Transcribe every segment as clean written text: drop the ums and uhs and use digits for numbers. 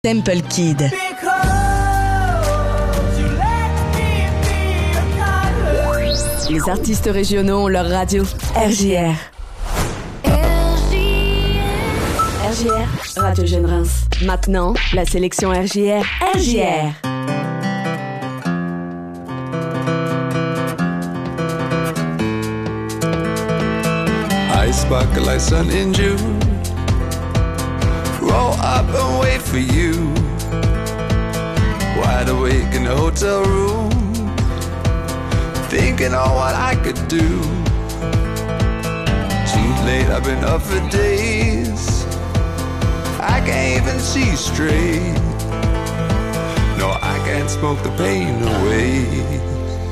Temple Kid. Les artistes régionaux ont leur radio. RJR. RJR, Radio Jeune Reims. Maintenant, la sélection RJR. RJR. I sparkle like sun in June. Roll up and wait for you. Wide awake in the hotel room, thinking on what I could do. Too late, I've been up for days. I can't even see straight. No, I can't smoke the pain away.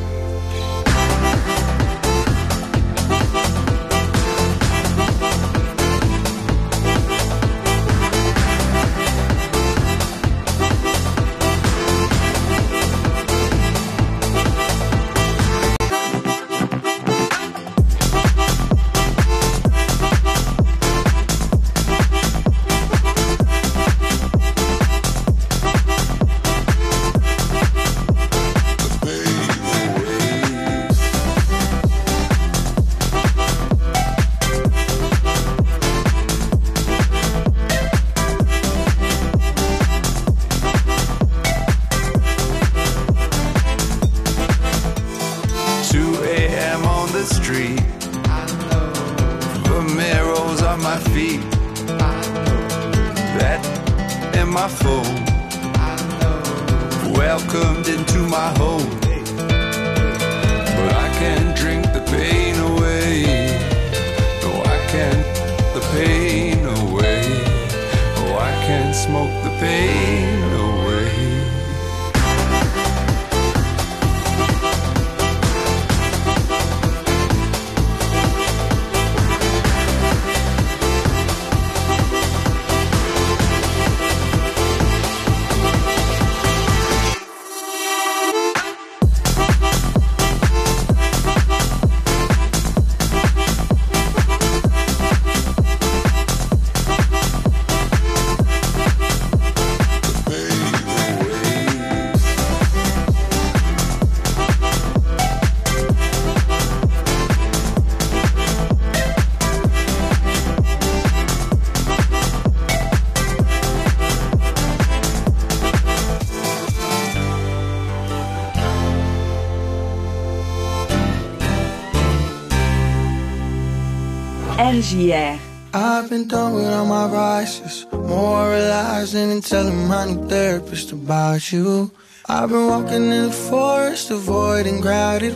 RJR. I've been done with all my vices, moralizing and telling my new therapist about you. I've been walking in the forest, avoiding crowded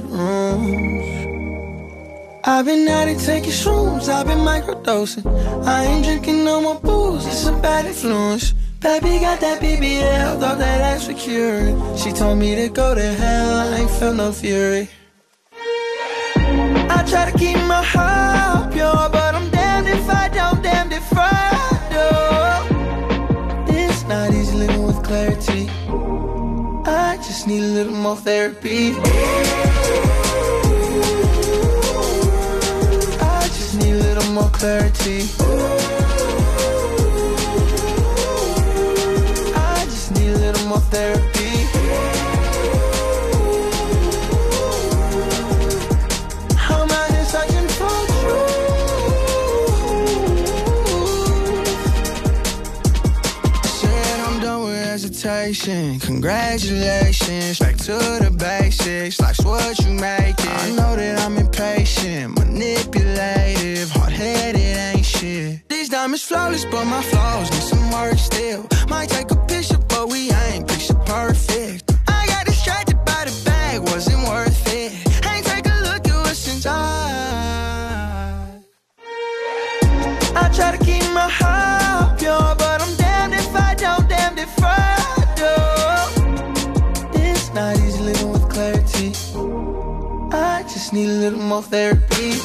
rooms. I've been out and taking shrooms, I've been microdosing. I ain't drinking no more booze, it's a bad influence. Baby got that BBL, thought that ass was cured. She told me to go to hell, I ain't felt no fury. I try to keep my heart pure, but I'm damned if I don't, damned if I do. It's not easy living with clarity. I just need a little more therapy. I just need a little more clarity. I just need a little more therapy. Congratulations, back to the basics. Life's what you make it. I know that I'm impatient, manipulative, hard-headed, ain't shit. These diamonds flawless, but my flaws need some work still. Might take a picture, but we ain't picture perfect. I got distracted by the bag, wasn't worth it. Ain't take a look at what's inside. I try to keep my heart pure, but I'm damned if I don't, damned if I not easy living with clarity. I just need a little more therapy.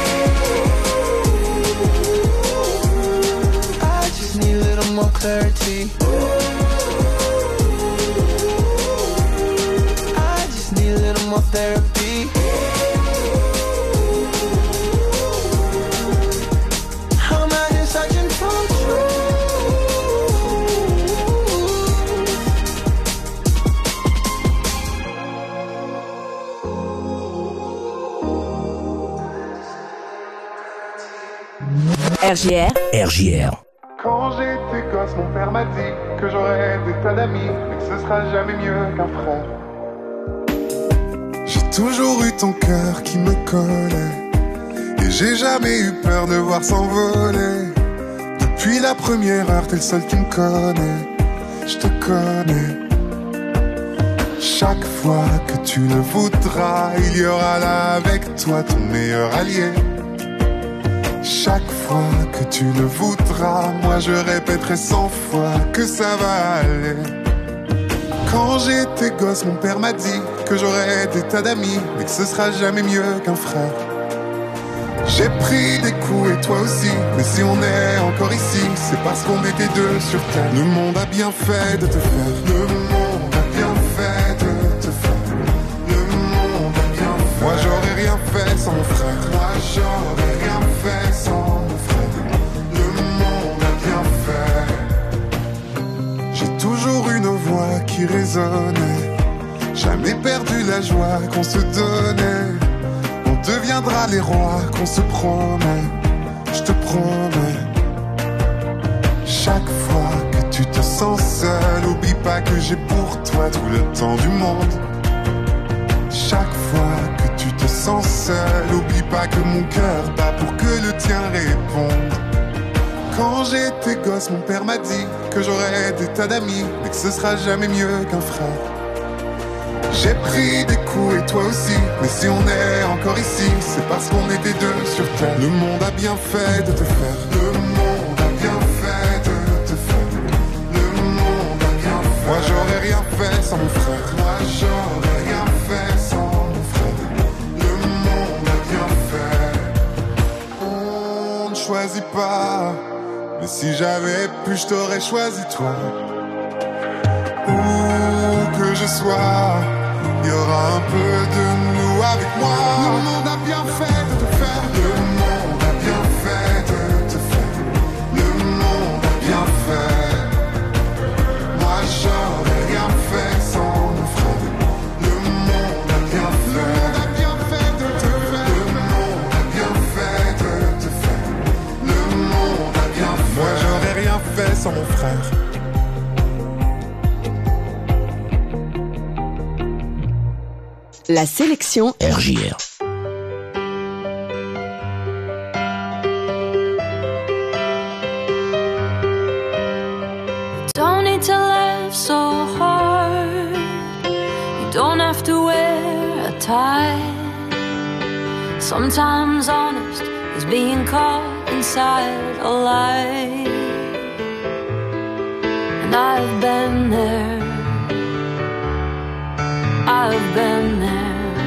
I just need a little more clarity. I just need a little more therapy. I'm out here searching for truth. RJR. RJR. Quand j'étais gosse, mon père m'a dit que j'aurais des tas d'amis, mais que ce sera jamais mieux qu'un frère. J'ai toujours eu ton cœur qui me collait, et j'ai jamais eu peur de voir s'envoler. Depuis la première heure, t'es le seul qui me connaît, je te connais. Chaque fois que tu le voudras, il y aura là avec toi ton meilleur allié. Chaque fois que tu le voudras, moi je répéterai 100 fois que ça va aller. Quand j'étais gosse, mon père m'a dit que j'aurais des tas d'amis, mais que ce sera jamais mieux qu'un frère. J'ai pris des coups et toi aussi, mais si on est encore ici, c'est parce qu'on était deux sur terre. Le monde a bien fait de te faire, le monde a bien fait de te faire, le monde a bien fait. Moi j'aurais rien fait sans mon frère, moi j'aurais rien fait sans mon frère. Le monde a bien fait. J'ai toujours une voix qui résonnait, jamais perdu la joie qu'on se donnait. On deviendra les rois qu'on se promet, je te promets. Chaque fois que tu te sens seul, oublie pas que j'ai pour toi tout le temps du monde. Chaque fois que tu te sens seul, oublie pas que mon cœur bat pour que le tien réponde. Quand j'étais gosse, mon père m'a dit que j'aurais des tas d'amis, mais que ce sera jamais mieux qu'un frère. J'ai pris des coups et toi aussi, mais si on est encore ici, c'est parce qu'on était deux sur terre. Le monde a bien fait de te faire, le monde a bien fait de te faire, le monde a bien fait. Moi j'aurais rien fait sans mon frère, moi j'aurais rien fait sans mon frère. Le monde a bien fait. On ne choisit pas, mais si j'avais pu, je t'aurais choisi toi. Où que je sois, il y aura un peu de nous avec moi. Le monde a bien fait de te faire, le monde a bien fait de te faire, le monde a bien fait. Moi j'aurais rien fait sans mon frère. Le monde a bien fait, le monde a bien fait de te faire, le monde a bien fait de te faire, le monde a bien fait. Moi j'aurais rien fait sans mon frère. La sélection RJR. Don't need to laugh so hard. You don't have to wear a tie. Sometimes honest is being caught inside a lie. And I've been there, I've been there.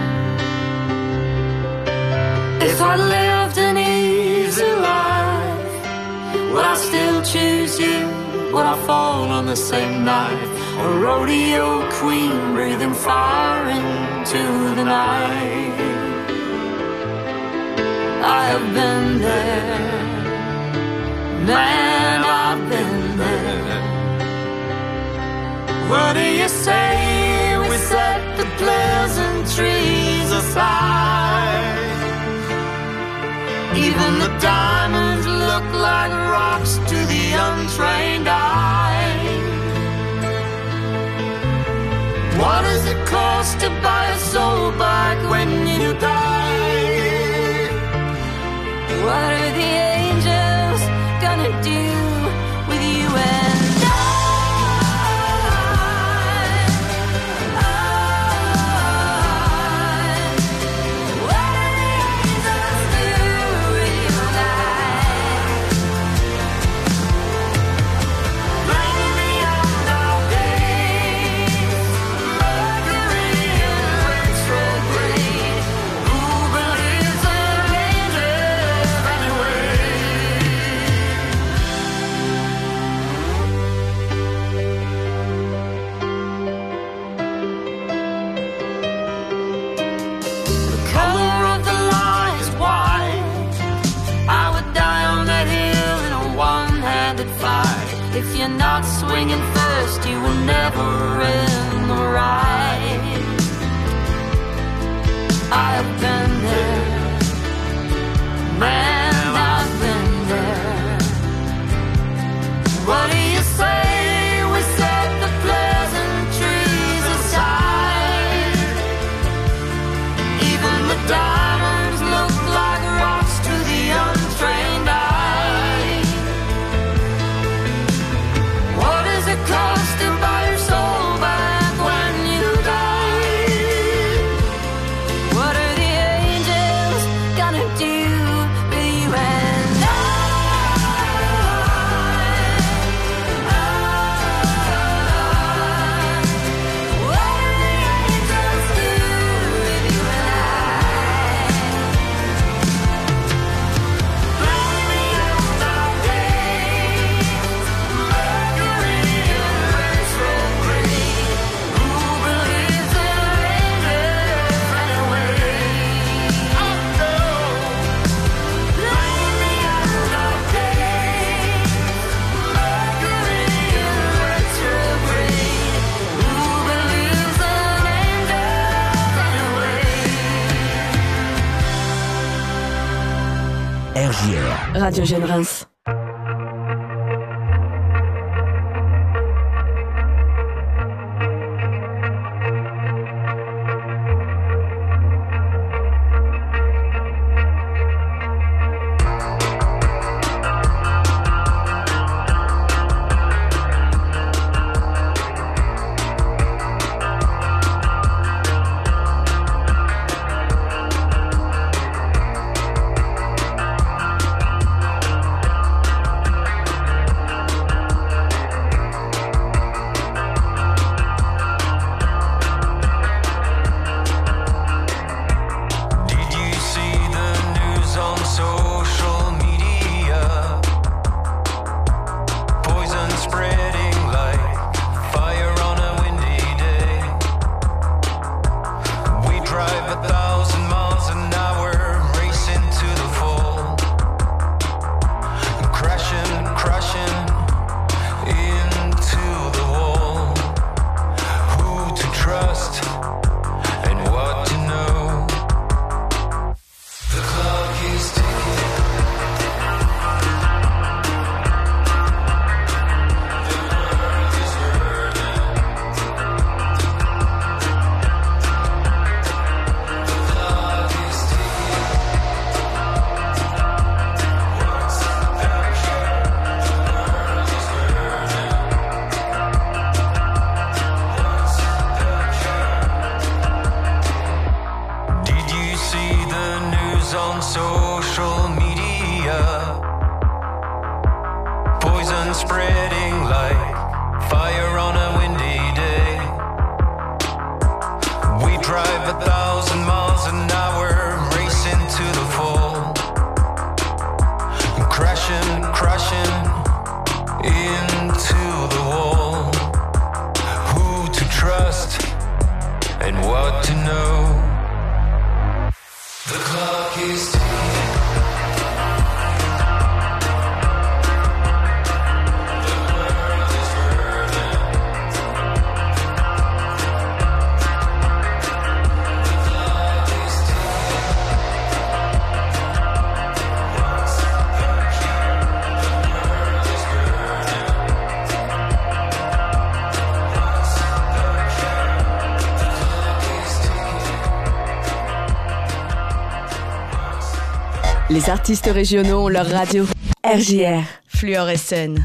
If I lived an easy life, would I still choose you? Would I fall on the same knife? A rodeo queen breathing fire into the night. I have been there, man, I've been there. What do you say we set the pleasantries aside? Even the diamonds look like rocks to the untrained eye. What does it cost to buy a soul back when you die? What are the angels gonna do with you and I? If you're not swinging first, you will never end the ride. I've been there, man, I've been there. Radio Jeune Reims. Les artistes régionaux ont leur radio. RJR, Fluorescène.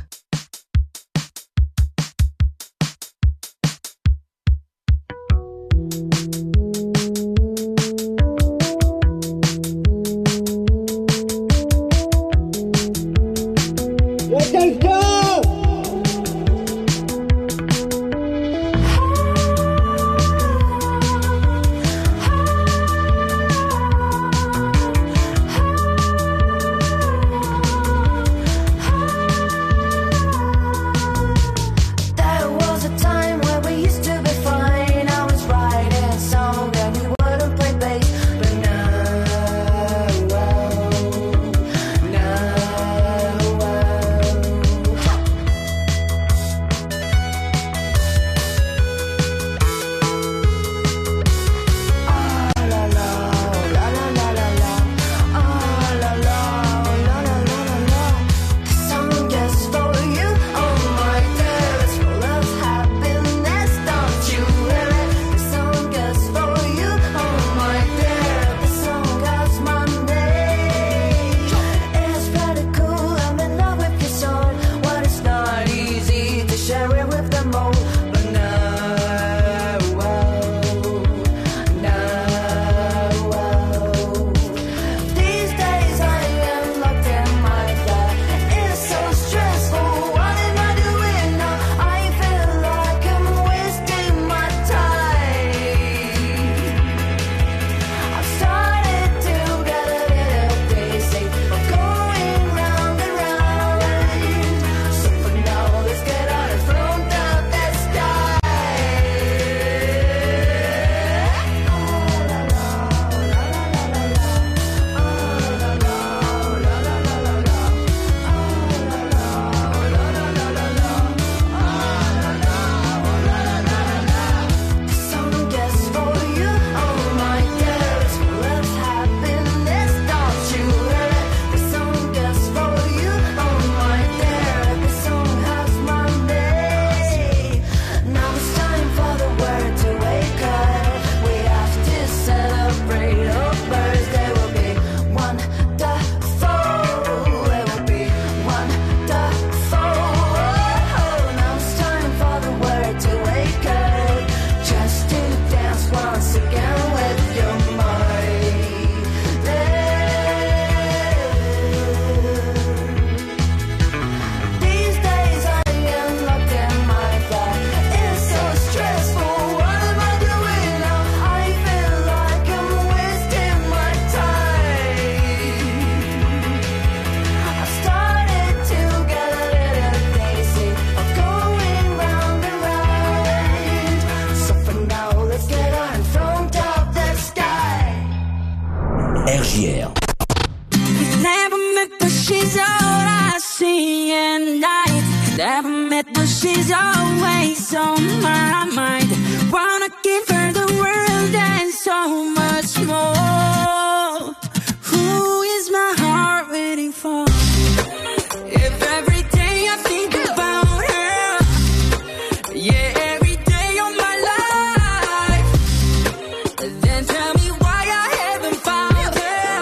RJR. Never met, but she's all I see at night. Never met, but she's always on my mind. Wanna give her the world and so much more. Who is my heart waiting for? If every day I think about her, yeah, every day of my life, then tell me why I haven't found her.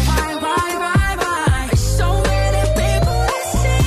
Why? So many people that see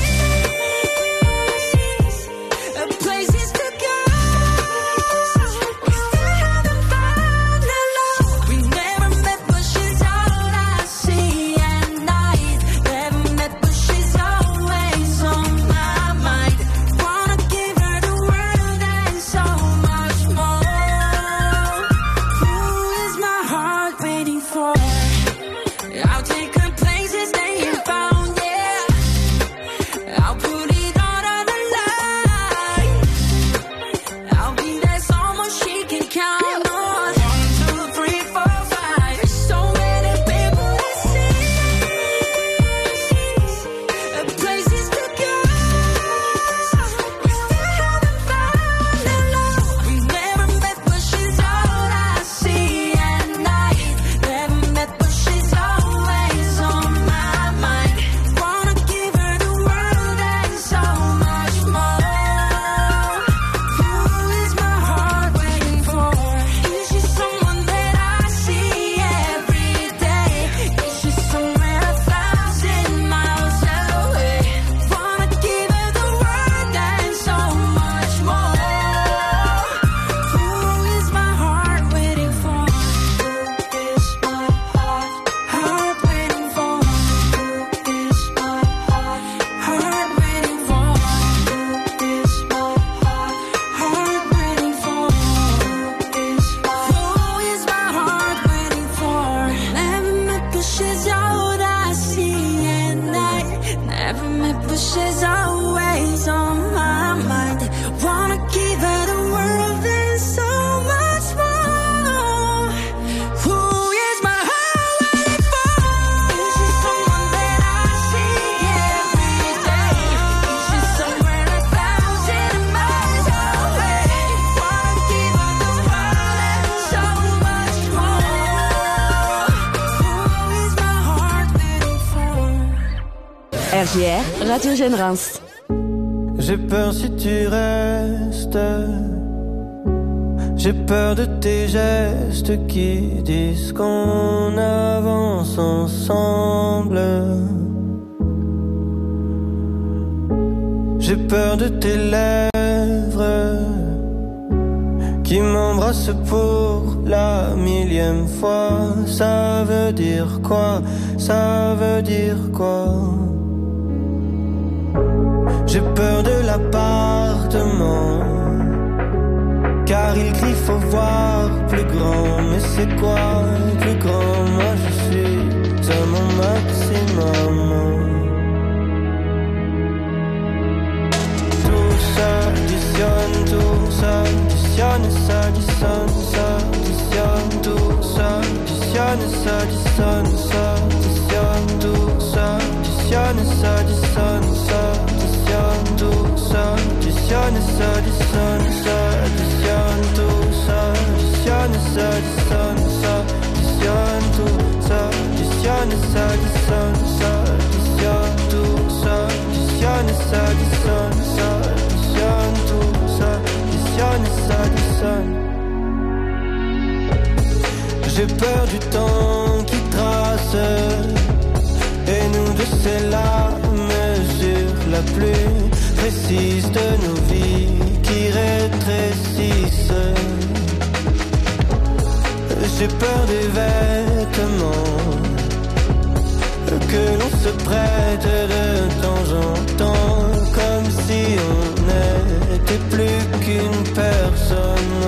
places to go. We still haven't found her love. We never met, but she's all I see at night. Never met, but she's always on my mind. Wanna give her the world and so much more. Who is my heart waiting for? I'll take her places they ain't found yet. I'll put it all on the line. I'll be there someone she can count on. 1, 2, 3, 4, 5. So many people that see places to go. We still haven't found her love. We never met, but she's all I see at night. Never met, but she's always on my mind. Wanna give her the world and so much more. Who is my heart waiting for? Is she someone that I see every day? Is she somewhere 1,000 miles away? Wanna give her the world and so much more. Who is my heart waiting for? Who is my heart waiting for? Who is my heart waiting for? Who is my heart waiting for? Who is my heart waiting for? Never met, but she's all I see at night. Never met, but she's always on my mind. Wanna give her the world and so much more. Who is my heart waiting for? Is she someone that I see every day? Is she somewhere 1,000 miles away? Wanna give her the world and so much more. Who is my heart waiting for? RJR, Radio Générance. J'ai peur si tu restes. J'ai peur de tes gestes qui disent qu'on avance ensemble. J'ai peur de tes lèvres qui m'embrassent pour la 1000e fois. Ça veut dire quoi? Ça veut dire quoi? J'ai peur de l'appartement, car il crie faut voir plus grand. Mais c'est quoi plus grand? Moi je suis à mon maximum. Tout s'additionne, tout s'additionne, s'additionne, s'additionne, tout s'additionne, s'additionne, s'additionne, tout s'additionne, s'additionne, s'additionne, tout s'additionne, s'additionne, s'additionne, tout s'additionne, s'additionne, s'additionne, tout s'additionne, s'additionne, s'additionne, tout s'additionne, s'additionne, s'additionne, tout s'additionne, s'additionne. J'ai peur du temps qui trace, et nous deux c'est la mesure la plus précise de nos vies qui rétrécissent. J'ai peur des vêtements que l'on se prête de temps en temps, comme si on n'était plus qu'une personne.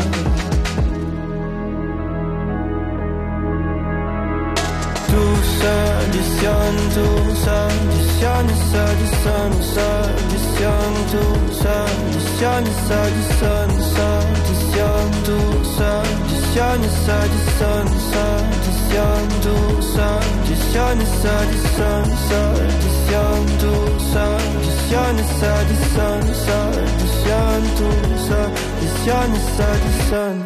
Tout s'additionne, tout s'additionne, s'additionne, s'additionne, tout s'additionne. additionne ça, additionne ça, additionne tout ça, additionne ça, additionne ça, additionne tout ça, additionne ça, additionne ça, additionne tout ça, additionne ça, additionne ça, additionne tout ça, additionne ça, additionne.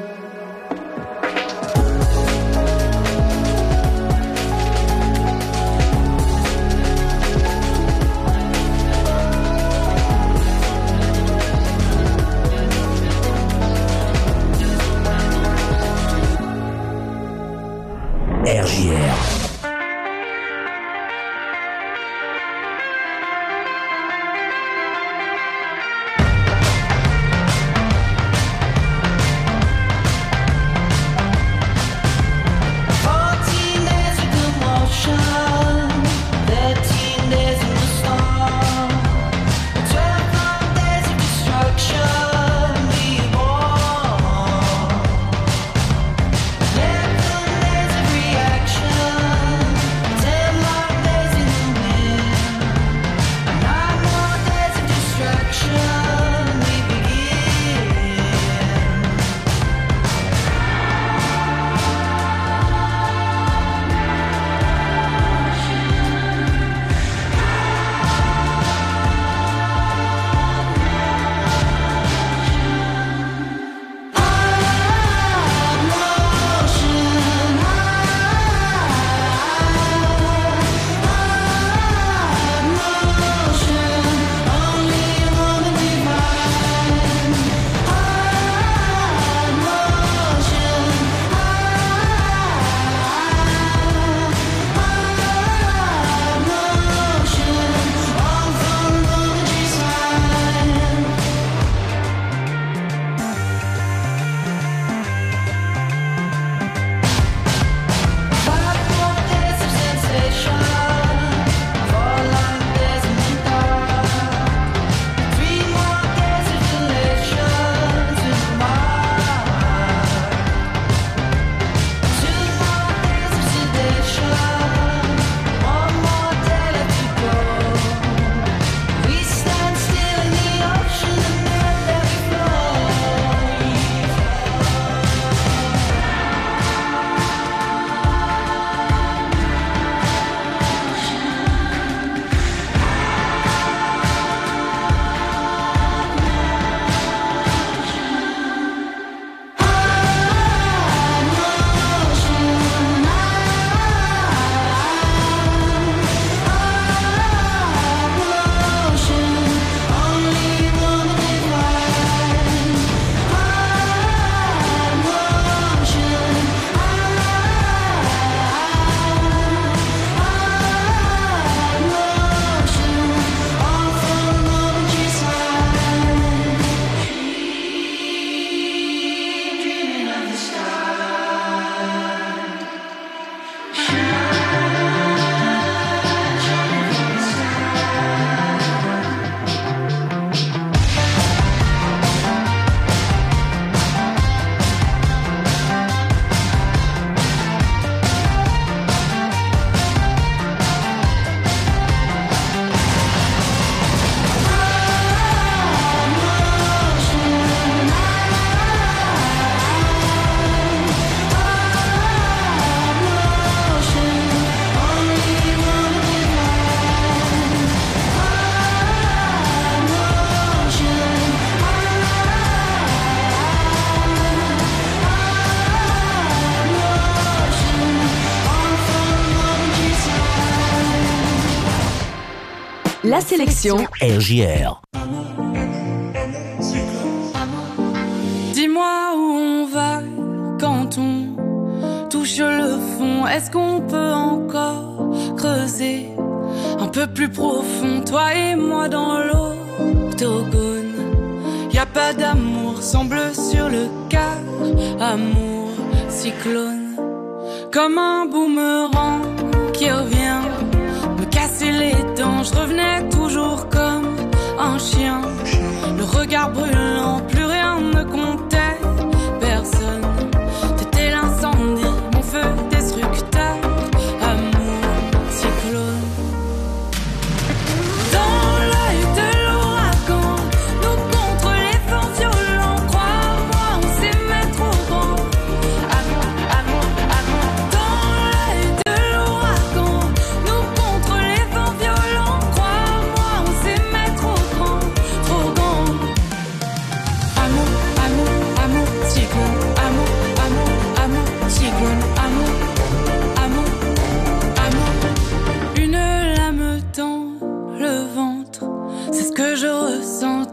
RJR. La sélection RJR. Dis-moi où on va quand on touche le fond. Est-ce qu'on peut encore creuser un peu plus profond, toi et moi dans l'octogone? Y a pas d'amour, semble sur le quart. Amour, cyclone, comme un boomerang qui revient me casser les dents. Je revenais toujours comme un chien, le regard brûlant, plus rien ne comptait, personne. T'étais l'incendie, mon feu destructeur. Amour, cyclone. Dans l'œil de l'ouragan, nous contre les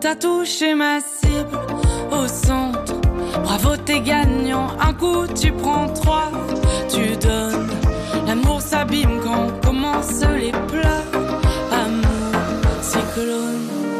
t'as touché ma cible au centre. Bravo, t'es gagnant. Un coup, tu prends 3, tu donnes. L'amour s'abîme quand commencent les pleurs. Amour, cyclone.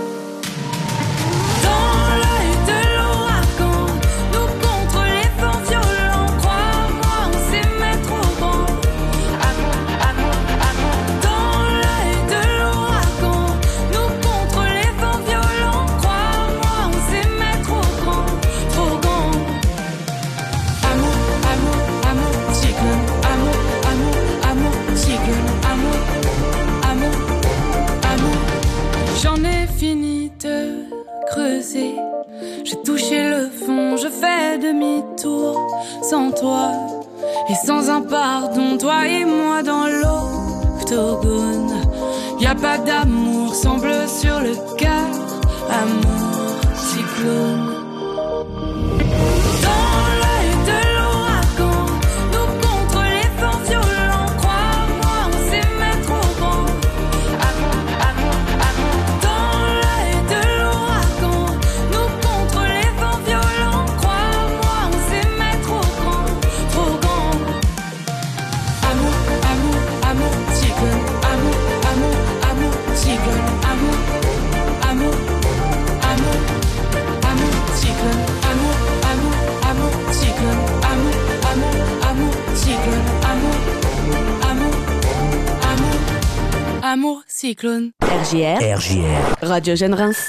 Dans l'œil de l'ouragan, nous contre les vents violents. Crois-moi, on sait mettre au vent. Amour, amour, amour. Dans l'œil de l'ouragan, nous contre les vents violents. Crois-moi, on sait mettre au grand, trop grand. Amour, amour, amour, cyclone. Amour, amour, amour, cyclone. Amour, amour, amour. J'en ai fini de creuser. J'ai touché le fond, je fais demi-tour. Sans toi et sans un pardon, toi et moi dans l'octogone. Y'a pas d'amour, sans bleu sur le cœur. Amour, cyclone. Dans l'œil de l'ouragan, nous contre les vents violents. Crois-moi, on sait mettre au vent. Amour, amour, amour. Dans l'œil de l'ouragan, nous contre les vents violents. Crois-moi, on sait mettre au grand, trop grand. Amour, amour, amour, cyclone. Amour, amour, amour, cyclone. Amour, amour, amour, amour, cyclone. Amour, amour, amour, cyclone. Amour, amour, amour, cyclone. Amour, amour, amour, amour, cyclone. RJR, Radio Jeune Reims.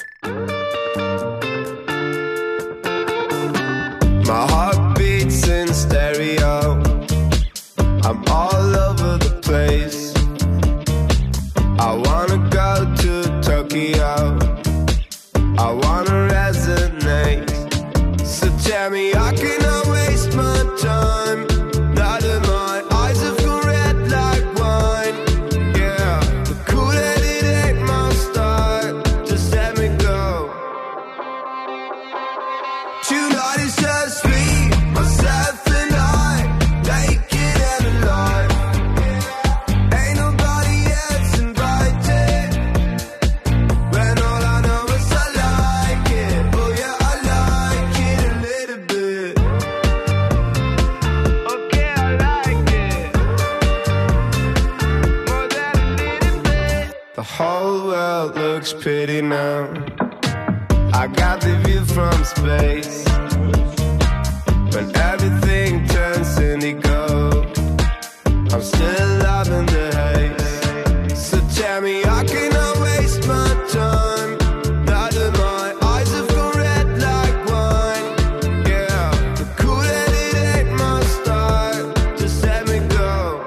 My heart beats in stereo. I'm all over the place. I wanna go to Tokyo. I wanna resonate. So tell me I cannot waste my time. Now that my eyes have gone red like wine. Yeah, the Kool-Aid, it ain't my style. Just let me go. Tonight is just me, myself and I, naked and alive. Ain't nobody else invited. When all I know is I like it. Oh yeah, I like it a little bit. Okay, I like it more than a little bit. The whole world looks pretty now. I got the view from space. When everything turns indigo, I'm still loving the haze. So tell me I cannot waste my time. Now that my eyes have gone red like wine. Yeah, the Kool-Aid, it ain't my style. Just let me go.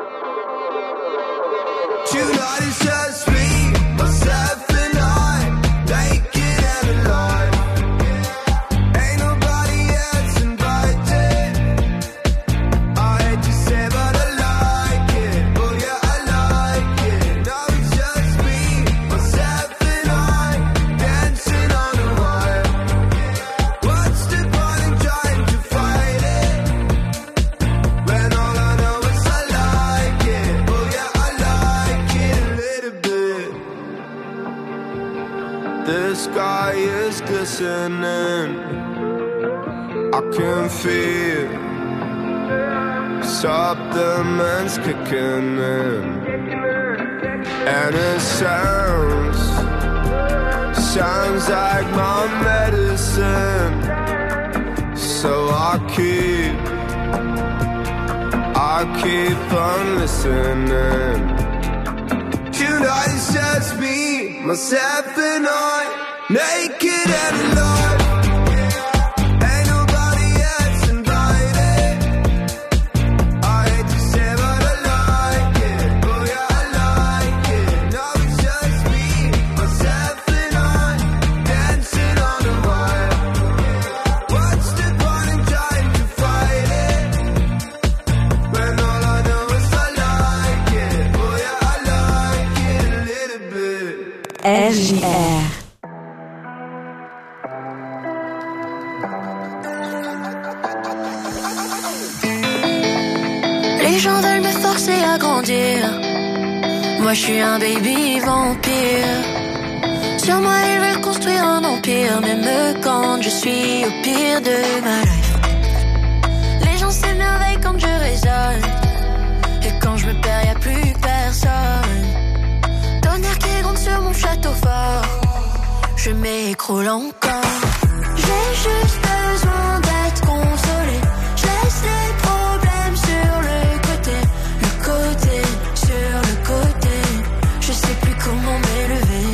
Tonight is just me, myself and I, naked and alive. Ain't nobody else invited. I hate to say but I like it. Oh yeah, I like it. Now it's just me, myself and I, dancing on the wire. What's the point in trying to fight it? When all I know is I like it. Oh yeah, I like it a little bit. The sky is glistening. I can feel supplements kicking in. And it sounds like my medicine. So I keep on listening. Tonight it's just me, myself and I, naked and alive. Ain't nobody else invited. I hate to say but I like it. Oh yeah, I like it. Now it's just me, myself and I, dancing on the wire. What's the point in trying to fight it? When all I know is I like it. Oh yeah, I like it a little bit. RJR. Les gens veulent me forcer à grandir. Moi je suis un baby vampire. Sur moi ils veulent construire un empire, même quand je suis au pire de ma life. Les gens s'émerveillent quand je résonne, et quand je me perds y'a plus personne. Tonnerre qui gronde sur mon château fort, je m'écroule encore. J'ai juste besoin d'être consolé. Je laisse les problèmes sur le côté, sur le côté. Je sais plus comment m'élever.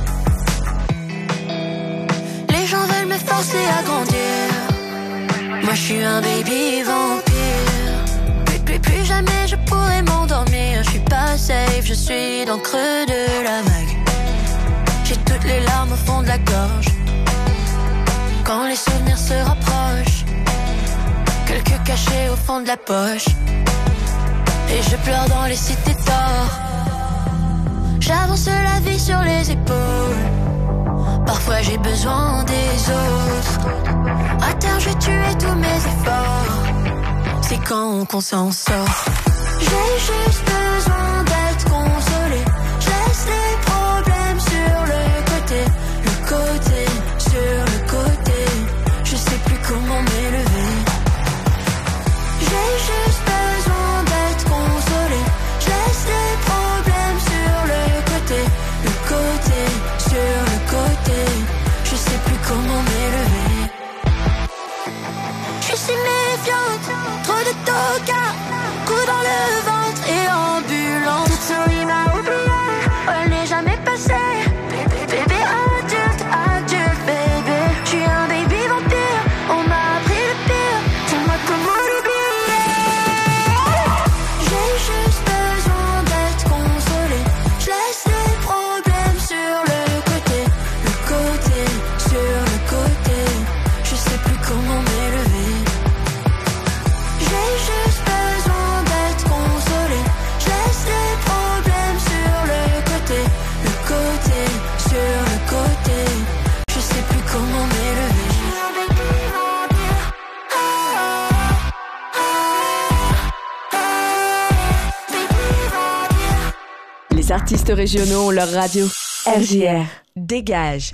Les gens veulent me forcer à grandir. Moi je suis un baby vampire. Plus jamais je pourrai m'endormir. Je suis pas safe, je suis dans le creux de la vague. J'ai toutes les larmes au fond de la gorge. Quand les souvenirs se rapprochent, quelques cachés au fond de la poche. Et je pleure dans les cités d'or. J'avance la vie sur les épaules. Parfois j'ai besoin des autres. À terre je vais tuer tous mes efforts. C'est quand qu'on s'en sort. J'ai juste besoin d'être consolé. Je laisse les problèmes sur le côté, sur le côté. Je sais plus comment m'élever. J'ai juste besoin d'être consolé. Je laisse les problèmes sur le côté, sur le côté. Je sais plus comment m'élever. Je suis si méfiante, trop de toca, coup dans le ventre et ambulante. Toute souris m'a oublié, elle n'est jamais passée. Bébé adulte, bébé. Je suis un baby vampire, on m'a appris le pire. Dis-moi comment l'oublier. J'ai juste besoin d'être consolé. Je laisse les problèmes sur le côté, sur le côté. Je sais plus comment m'élever. J'ai juste besoin d'être consolé. Je laisse les problèmes sur le côté, sur le côté. Je sais plus comment m'élever. Les artistes régionaux ont leur radio. RJR. Dégage.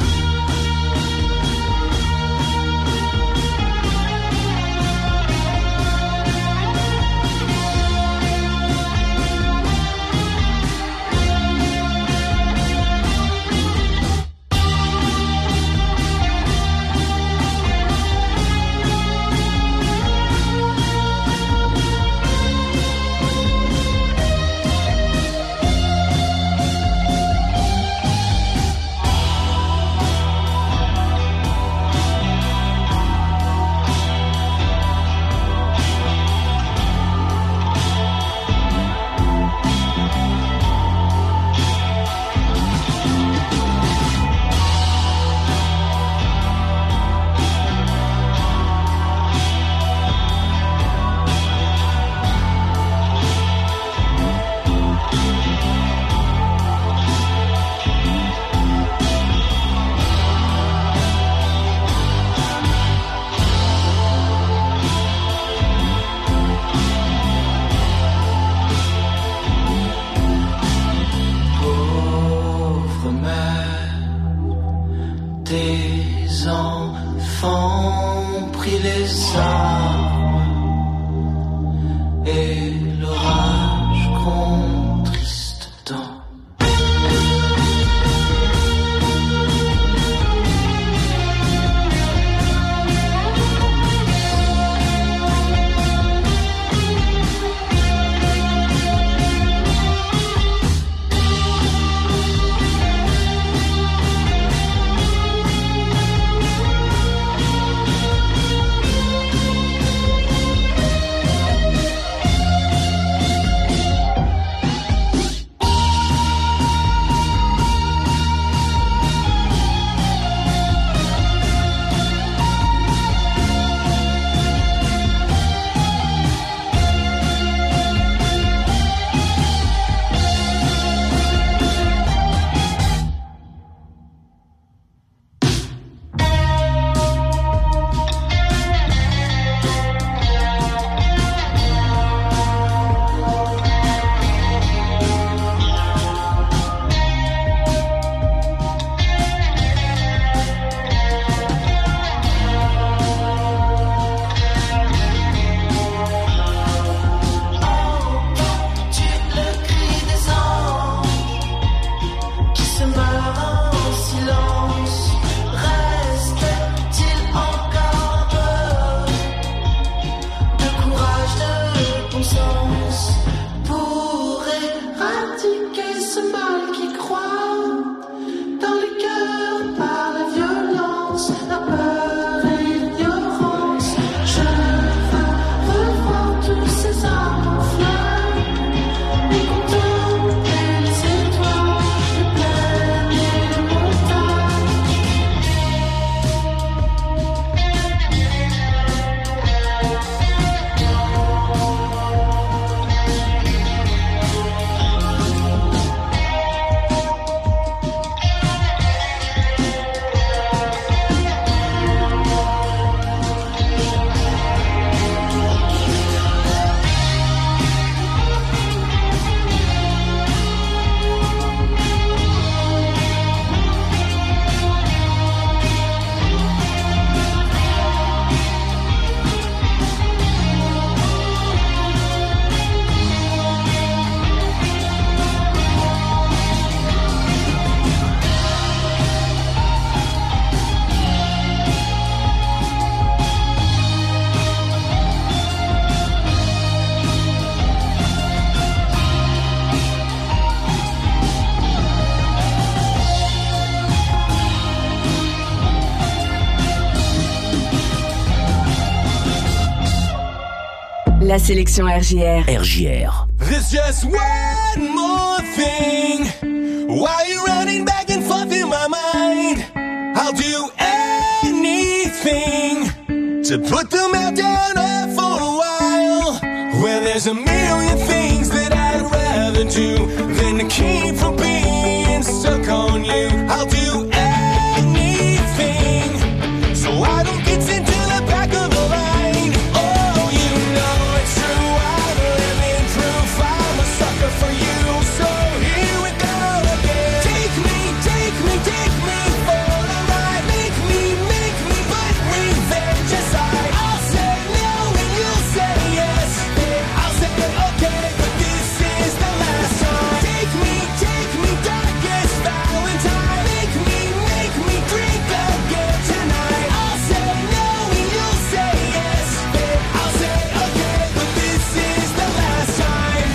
La sélection RJR. RJR. There's just one more thing. While you're running back and forth in my mind, I'll do anything to put the meltdown off for a while. Well, there's a million things that I'd rather do than to keep from being stuck on you. I'll do anything so I don't get sent to the back of the line. Oh, you know it's true, I'm living proof I'm a sucker for you. So here we go again. Take me for a ride. Make me, but revenge aside. I'll say no and you'll say yes. I'll say okay, but this is the last time. Take me, darkest Valentine. Make me drink again tonight. I'll say no and you'll say yes. I'll say okay, but this is the last time.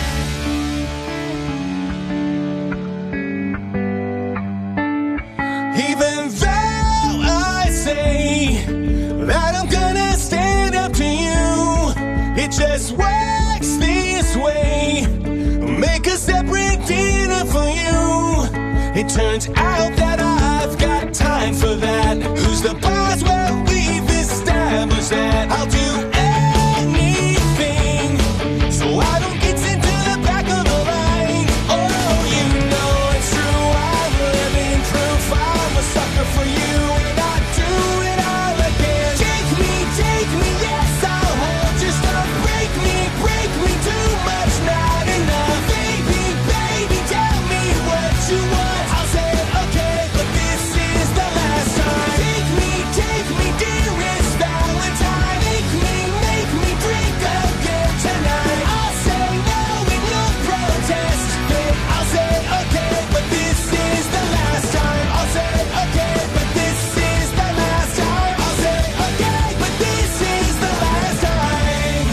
Even though I say that I'm gonna stand up to you, it just works this way. Make a separate dinner for you. It turns out that I've got time for that. Who's the boss? Well, we've established that. I'll do anything so I don't get sent to the back of the line. Oh, you know it's true, I'm living proof I'm a sucker for you, and I do it all again. Take me, yes, I'll hold your stuff. Break me, too much, not enough. Baby, tell me what you want. I'll say okay, but this is the last time. Take me, dearest Valentine. Make me drink again tonight. I'll say no and you'll protest. I'll say okay, but this is the last time. I'll say okay, but this is the last time. I'll say okay, but this is the last time.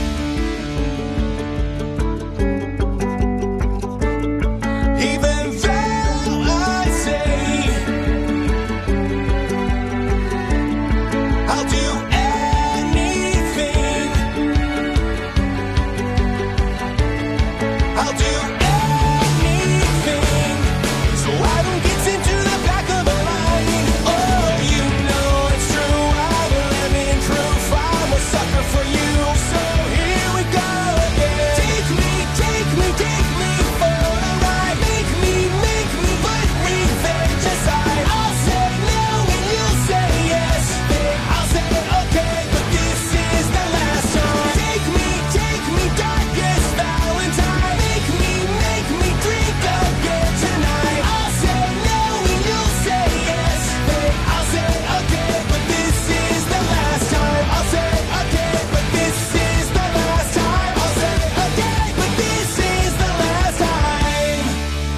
Even though I say I'll do anything, I'll do anything so I don't get sent to the back of the line. Oh, you know it's true, I'm living proof I'm a sucker for you. So here we go again. Take me for a ride. Make me, but revenge aside. I'll say no and you'll say yes. I'll say okay, but this is the last time. Take me, darkest Valentine. Make me drink again tonight. I'll say no and you'll say yes. I'll say okay, but this is the last time. I'll say okay, but this is the last time. I'll say okay, but this is the last time.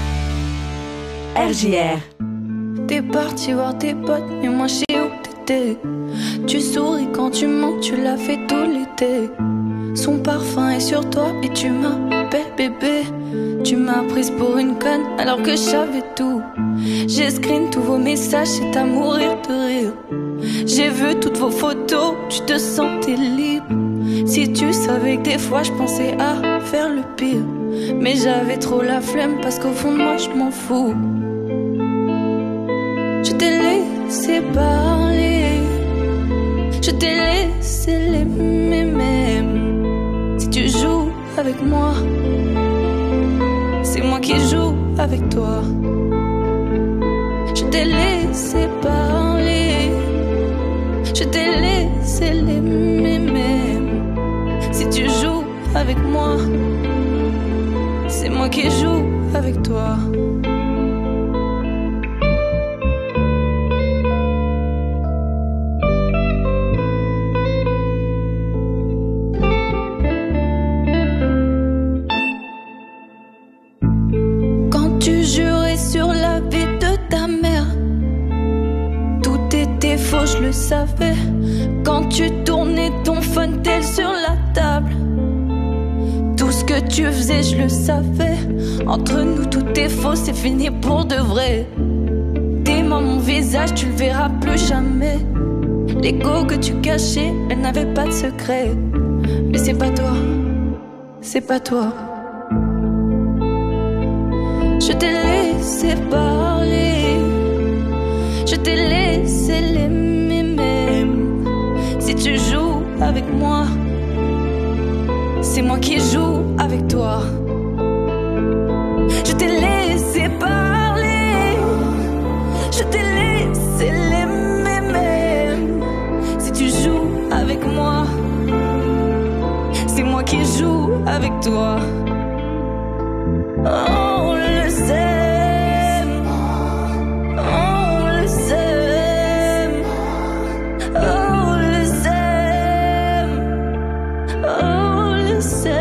RJR. T'es parti voir tes potes, mais moi je sais où t'étais. Tu souris quand tu mens, tu l'as fait tout l'été. Son parfum est sur toi et tu m'appelles bébé. Tu m'as prise pour une conne alors que je savais tout. J'ai screen tous vos messages, c'est à mourir de rire. J'ai vu toutes vos photos, tu te sentais libre. Si tu savais que des fois je pensais à faire le pire, mais j'avais trop la flemme parce qu'au fond de moi je m'en fous. Je t'ai laissé parler, je t'ai laissé l'aimer même. Si tu joues avec moi, c'est moi qui joue avec toi. Je t'ai laissé parler, je t'ai laissé l'aimer même. Si tu joues avec moi, c'est moi qui joue avec toi. Quand tu jurais sur la vie de ta mère, tout était faux, je le savais. Quand tu tournais ton phone tel sur la table, tout ce que tu faisais, je le savais. Entre nous, tout est faux, c'est fini pour de vrai. T'aimais mon visage, tu le verras plus jamais. L'ego que tu cachais, elle n'avait pas de secret. Mais c'est pas toi, c'est pas toi. Je t'ai laissé parler, je t'ai laissé l'aimer même. Si tu joues avec moi, c'est moi qui joue avec toi. Je t'ai laissé parler, je t'ai laissé l'aimer même. Si tu joues avec moi, c'est moi qui joue avec toi. On le sait, on le sait, on le sait, on le sait.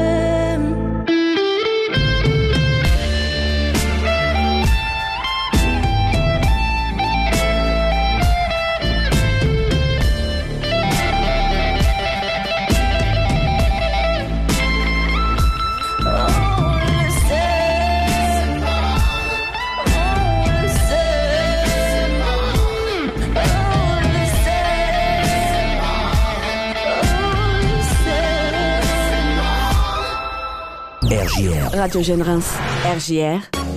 RJR. Radio Jeune Reims. RJR.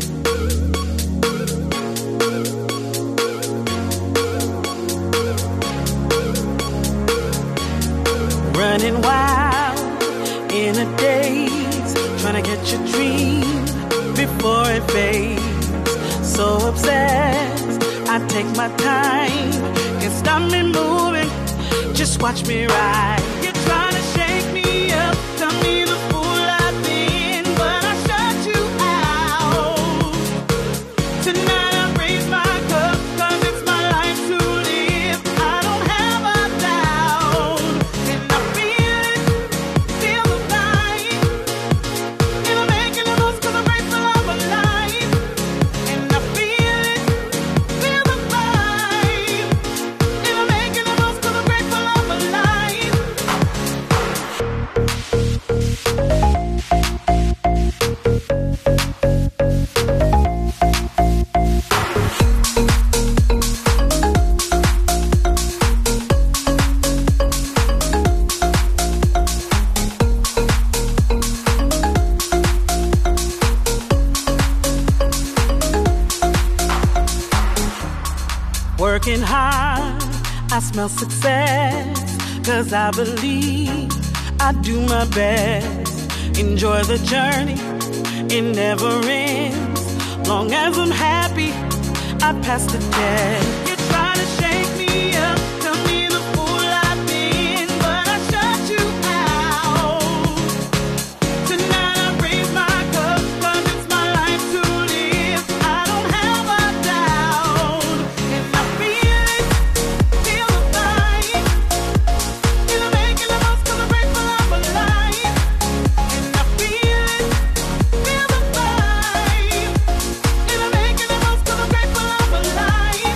Running wild in a daze, trying to get your dream before it fades. So obsessed, I take my time, can't stop me moving, just watch me ride. You're trying to shake me up, tell me the fool I've been, but I shut you out. Tonight I raise my cup, 'cause it's my life to live. I don't have a doubt, and I feel it, feel the vibe. And I'm making the most 'cause I'm grateful I'm alive. And I feel it, feel the vibe. And I'm making the most 'cause I'm grateful I'm alive. Working hard, I smell success, 'cause I believe I do my best. Enjoy the journey, it never ends. Long as I'm happy, I pass the test. You try to shake me up, tell me the fool I've been, but I shut you out. Tonight I raise my cup, 'cause it's my life to live. I don't have a doubt, and I feel it, feel the vibe. And I'm making the most 'cause I'm grateful I'm alive. And I feel it, feel the vibe. And I'm making the most 'cause I'm grateful I'm alive.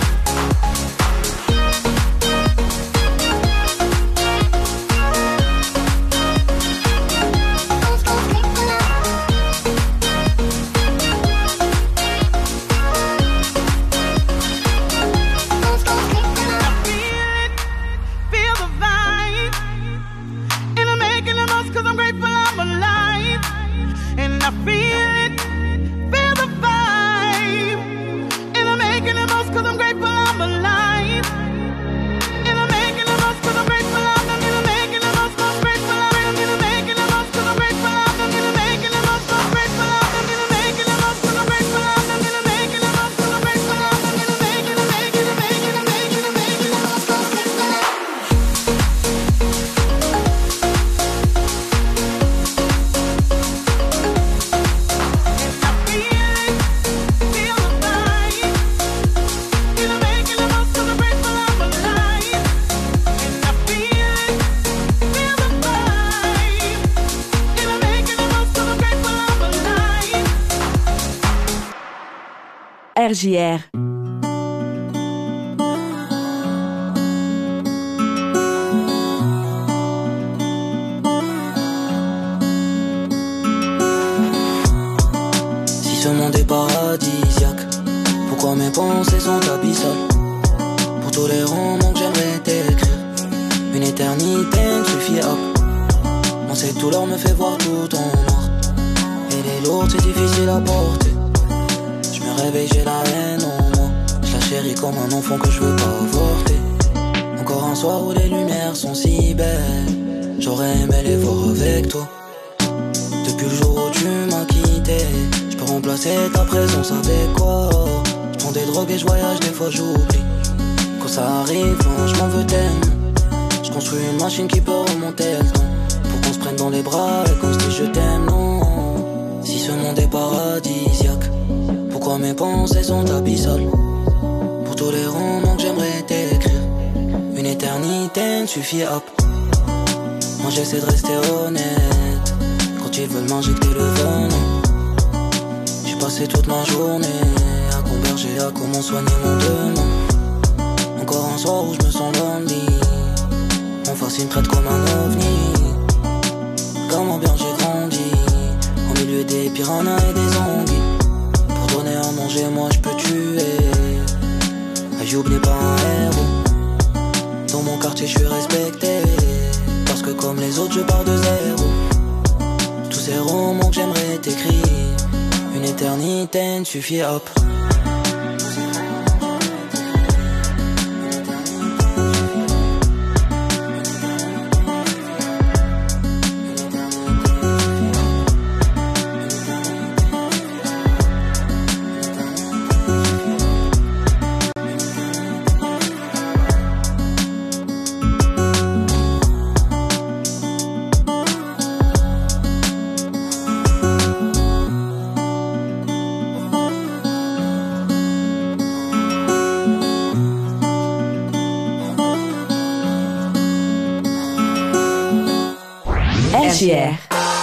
Feel the vibe, and I'm making the most 'cause I'm grateful I'm alive. And I feel it, feel the vibe, and I'm making the most 'cause I'm grateful I'm alive. And I'm making the most 'cause I'm grateful I'm making the most 'cause I'm grateful I'm making the most 'cause I'm grateful I'm making the most 'cause I'm grateful I'm making the most 'cause I'm grateful I'm making the most 'cause I'm grateful I'm making the most 'cause I'm RJR. Si ce monde est paradisiaque, pourquoi mes pensées sont abyssales? Pour tous les romans que j'aimerais t'écrire, une éternité ne suffit à. On sait tout leur me fait voir tout en noir. Et les lourdes c'est difficile à porter. Je me réveille j'ai la haine en moi. Je la chéris comme un enfant que je veux pas avorter. Encore un soir où les lumières sont si belles. J'aurais aimé les voir avec toi. Depuis le jour où tu m'as quitté, je peux remplacer ta présence avec quoi? Je prends des drogues et je voyage, des fois j'oublie. Quand ça arrive, non, je m'en veux tellement. Je construis une machine qui peut remonter le temps. Pour qu'on se prenne dans les bras et qu'on se dise je t'aime, non. Si ce monde est paradisiaque, pourquoi mes pensées sont abyssales? Pour tous les romans que j'aimerais t'écrire, une éternité ne suffit hop. Moi j'essaie de rester honnête. Quand ils veulent m'injecter le venin, j'ai passé toute ma journée à converger à comment soigner mon demain. Encore un soir où je me sens lonely. Mon face il me traite comme un ovni. Comment bien j'ai grandi au milieu des piranhas et des anguilles. Pour donner à manger moi je peux tuer. Ayoub n'est pas un héros. Dans mon quartier je suis respecté. Parce que comme les autres je pars de zéro. Tous ces romans que j'aimerais t'écrire, une éternité ne suffit hop. RJR.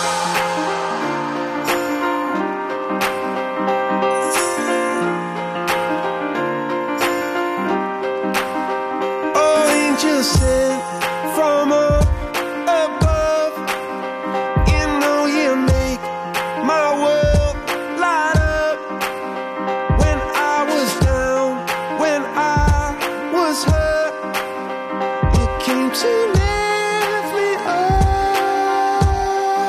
Oh, angels sent from up above. You know you make my world light up. When I was down, when I was hurt, you came to lift me up.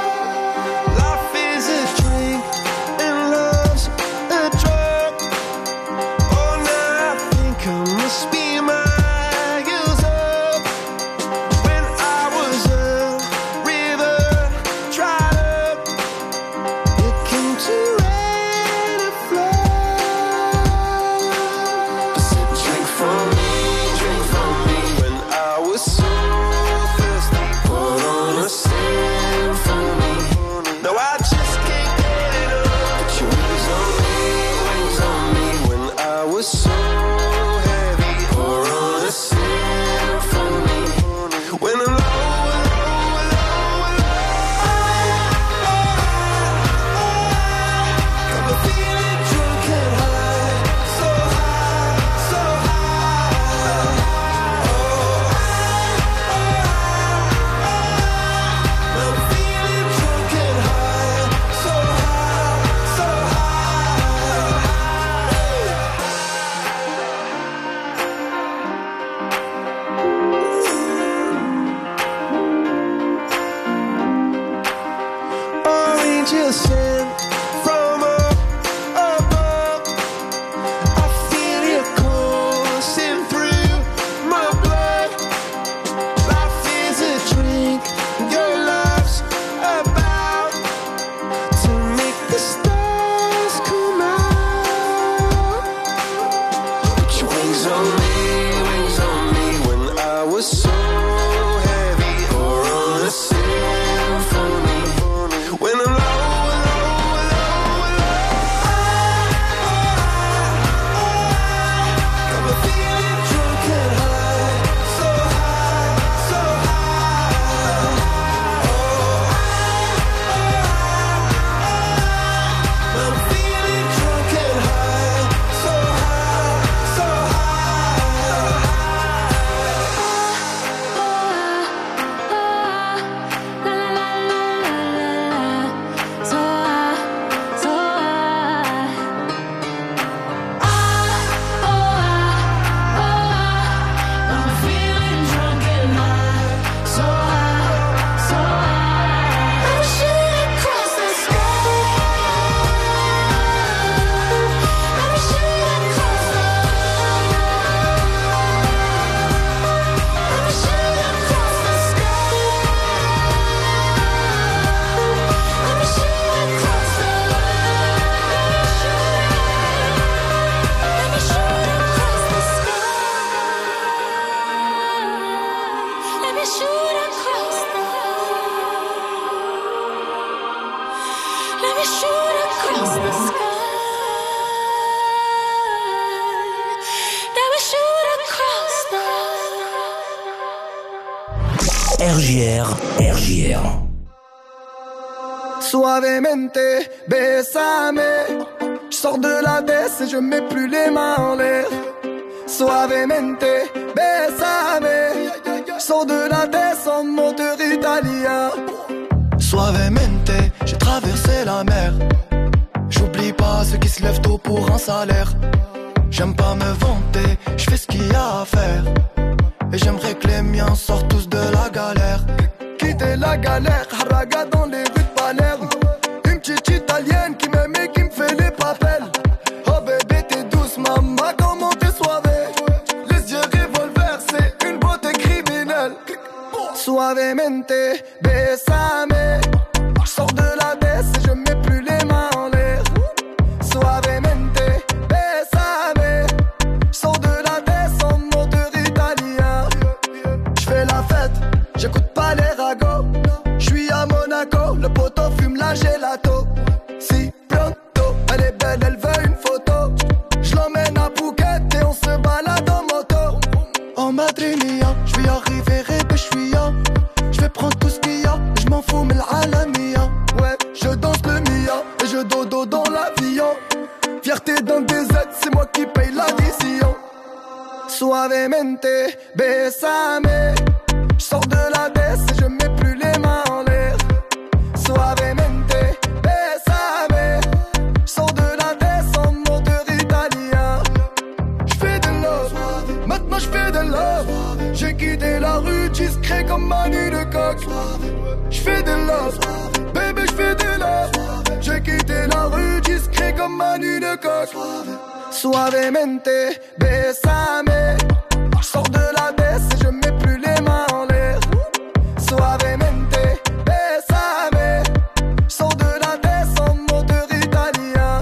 RJR. Suavemente, bésame. Je sors de la baisse et je mets plus les mains en l'air. Suavemente, bésame. Je sors de la baisse en moteur italien. Suavemente, j'ai traversé la mer. J'oublie pas ceux qui se lèvent tôt pour un salaire. J'aime pas me vanter, je fais ce qu'il y a à faire. Et j'aimerais que les miens sortent tous de la galère. Quitter la galère, haraga dans les rues de Palerme. Une petite italienne qui m'aime et qui me fait les papels. Oh bébé t'es douce maman, comment t'es soivée. Les yeux revolver, c'est une beauté criminelle. Suavemente, bésame. Je sors de la baisse et je mets plus les mains en l'air. Suavemente, bésame. Je sors de la baisse en moteur italien. Je fais la fête, j'écoute pas les ragots. Je suis à Monaco, le poteau fume la gelato. Si pronto, elle est belle, elle veut une photo. Je l'emmène à Phuket et on se balade en moto. En Madrid mia, je vais arriver rébéchouia. Je vais prendre tout ce qu'il y a, je m'en fous mais l'Alamia. Ouais, je danse le Mia et je dodo dans l'avion. Fierté d'un des aides, c'est moi qui paye l'addition. Suavemente, bésame. Je sors de la baisse et je mets plus les mains en l'air. Suavemente, bésame. Je sors de la baisse en moteur italien. Je fais de love, maintenant je fais de love. J'ai quitté la rue discret comme Manu de coq. Je fais de love, bébé je fais de love. J'ai quitté la rue discret comme Manu de coq. Suavemente, bésame. Je sors de la baisse et je mets plus les mains en l'air. Suavemente, bésame. Je sors de la baisse en moteur italien.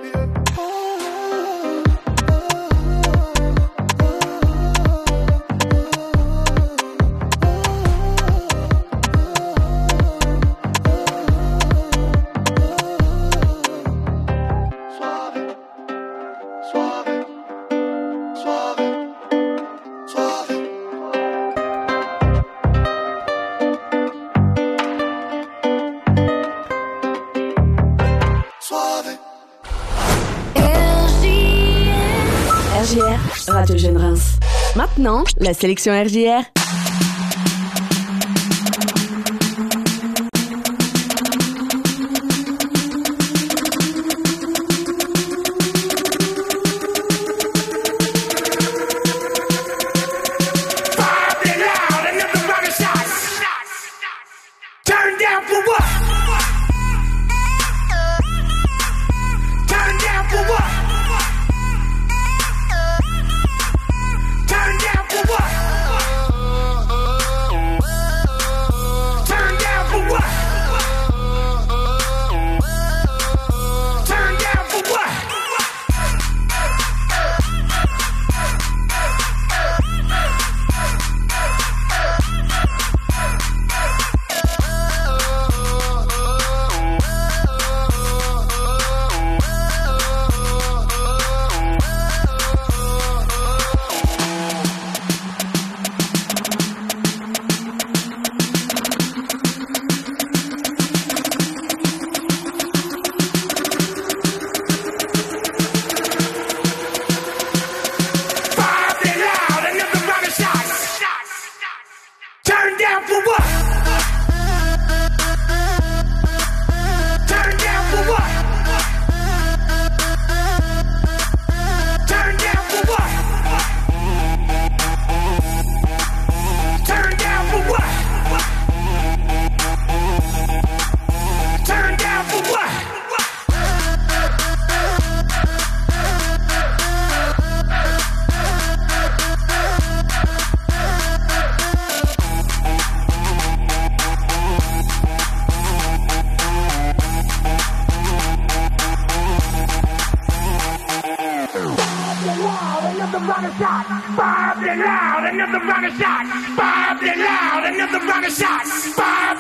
RJR, Radio Jeune Reims. Maintenant, la sélection RJR. Bob it loud, another round of shot. Bob it loud, another round of shot. Bob